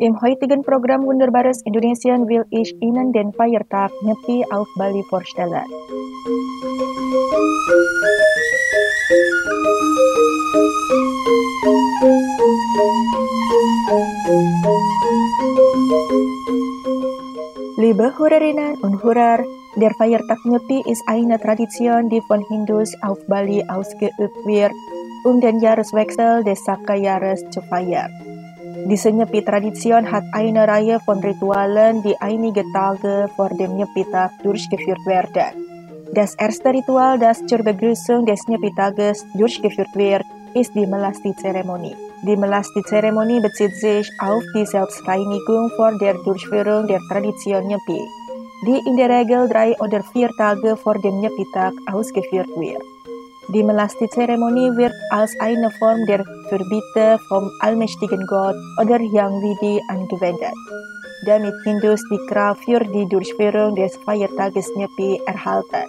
Im heutigen Programm Wunderbares Indonesian will ich Ihnen den Feiertag Nyepi auf Bali vorstellen. Liebe Hörerinnen und Hörer, der Feiertag Nyepi ist eine Tradition, die von Hindus auf Bali ausgeübt wird, um den Jahreswechsel des Saka-Jahres zu feiern. Diese Nyepi-Tradition hat eine Reihe von Ritualen, die einige Tage vor dem Nyepi-Tag durchgeführt werden. Das erste Ritual, das zur Begrüßung des Nyepi-Tages durchgeführt wird, ist die Melasti-Zeremonie. Die Melasti-Zeremonie bezieht sich auf die Selbstreinigung vor der Durchführung der Tradition Nyepi, die in der Regel 3 oder 4 Tage vor dem Nyepi-Tag ausgeführt wird. Die Melasti-Zeremonie wird als eine Form der Fürbitte vom allmächtigen Gott oder Hyang Widi angewendet, damit Hindus die Kraft für die Durchführung des Feiertages Nyepi erhalten.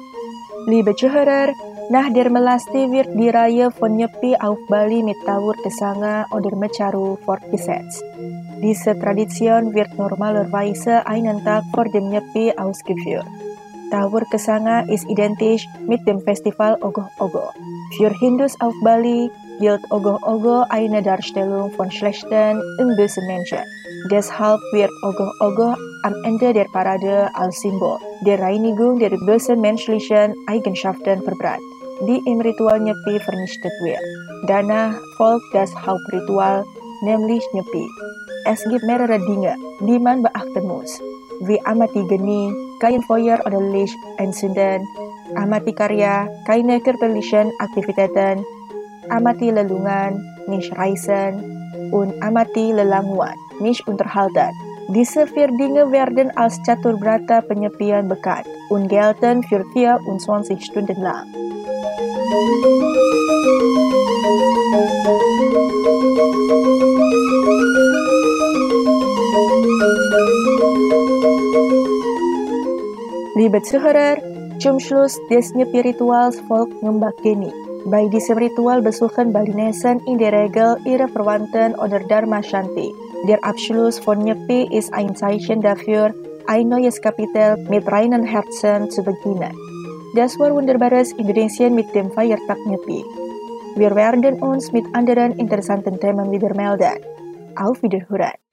Liebe Zuhörer, nach der Melasti wird die Reihe von Nyepi auf Bali mit Tawur Kesanga oder Mecaru fortgesetzt. Diese Tradition wird normalerweise einen Tag vor dem Nyepi ausgeführt. Tawur Kesanga ist identisch mit dem Festival Ogoh-Ogoh. Für Hindus auf Bali gilt Ogoh-Ogoh eine Darstellung von schlechten und bösen Menschen. Deshalb wird Ogoh-Ogoh am Ende der Parade als Symbol der Reinigung der bösen menschlichen Eigenschaften verbrannt, die im Ritual Nyepi vernichtet wird. Danach folgt das Hauptritual, nämlich Nyepi. Es gibt mehrere Dinge, die man beachten muss, wie amati geni, kein Feuer oder Licht entzünden, amati karya, keine körperlichen Aktivitäten, amati lelungan, nicht reisen und amati lelanguan, nicht unterhalten. Diese 4 Dinge werden als Catur Brata Penyepian bekannt und gelten für 24 Stunden lang. Liebe Zuhörer, zum Schluss des Nyepi-Rituals folgt Ngembak Geni. Bei diesem Ritual besuchen Balinesen in der Regel ihre Verwandten oder Dharma Shanti. Der Abschluss von Nyepi ist ein Zeichen dafür, ein neues Kapitel mit reinen Herzen zu beginnen. Das war Wunderbares Indonesian mit dem Feiertag Nyepi. Wir werden uns mit anderen interessanten Themen wieder melden. Auf Wiederhören!